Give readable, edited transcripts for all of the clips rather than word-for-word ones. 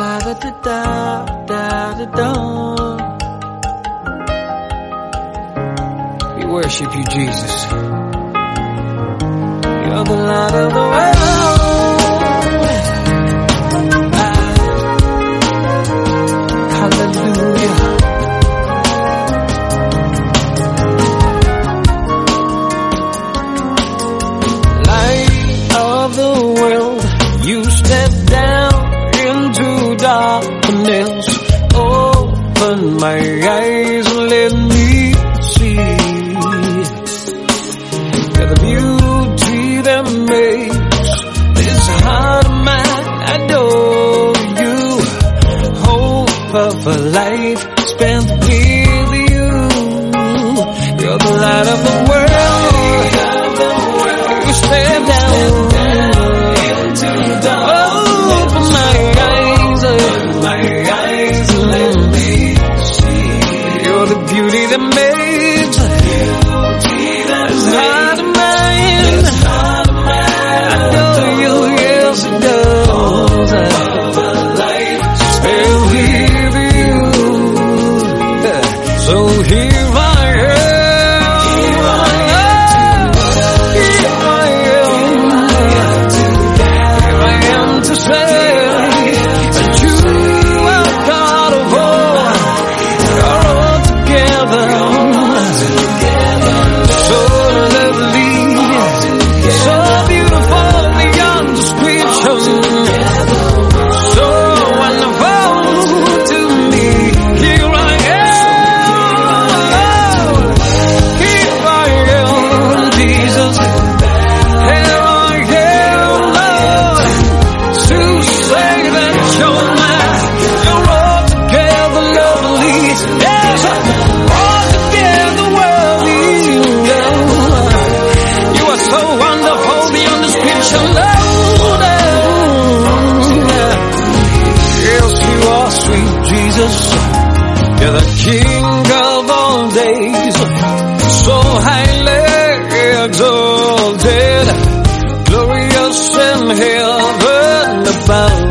la da da da da da. We worship you, Jesus. You're the light of the world. Hallelujah. Light of the world, you step down into darkness. Open my eyes and let me see the beauty that makes this heart of mine adore you. Hope of a life spent with you. You're the light of the world. You step down into darkness. Open my eyes and let me see. You're the beauty that makes this heart of mine adore you. Yes, it does. Stay with you. So here I am. Here I am to say that you are God of all. You're all together. So lovely, so beautiful beyond description, so wonderful to me. Here I am, Jesus. Here I am, Lord, to say that you're mine. You're all together lovely. Yes, all together worthy. You are so wonderful beyond description, Lord. Yes, you are sweet Jesus. You're the King of all days, so highly exalted, glorious in heaven above.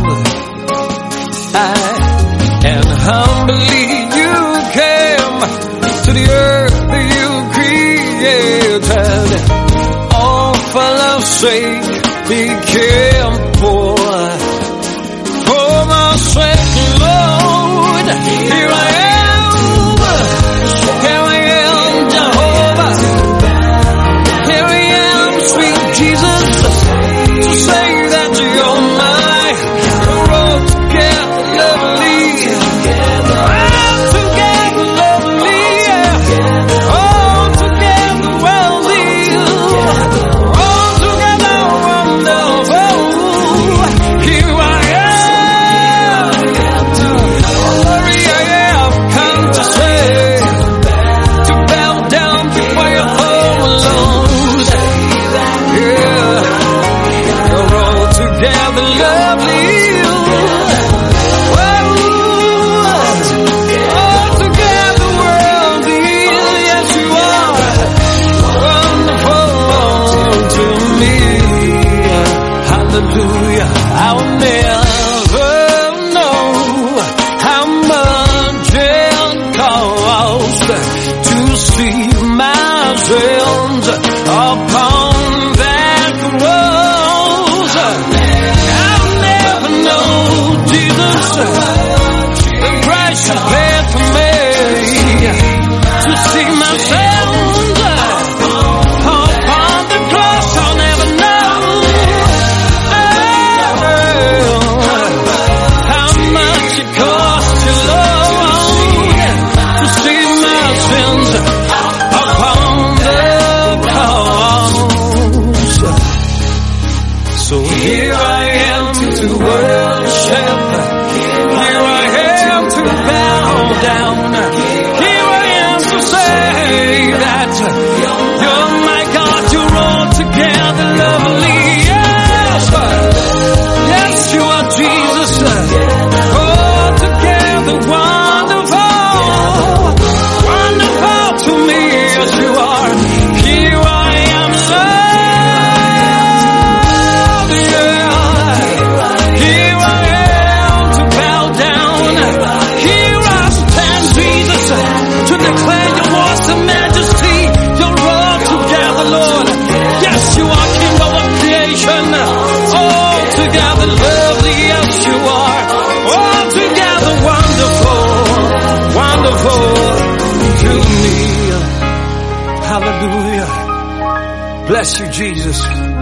And humbly you came to the earth you created. All for love's sake became poor. For my sake, Lord, here I am. Here I am, Jehovah. Here I am, sweet Jesus, to say that you're mine. You're all together lovely. All together lovely. All together wealthy. All together wonderful. Here I am. Glory I have come to say, to bow down before your throne, Lord. Yeah, you're all together lovely. All together worthy. Yes, you are wonderful to me. Hallelujah. I'll never know how much it cost to see my sins upon that cross. I'll never know, Jesus, the price you paid for me to see my sins upon the cross. I'll never know how much it cost you, Lord, to see my sins upon the cross. So here I am to worship. Here I am to bow down. Here I am to say that you're my God. You're all together lovely. Yes, yes, you are Jesus. All together wonderful, wonderful to me. Yes, you are. Here I am, Lord. Yeah. Here I am Bless you, Jesus.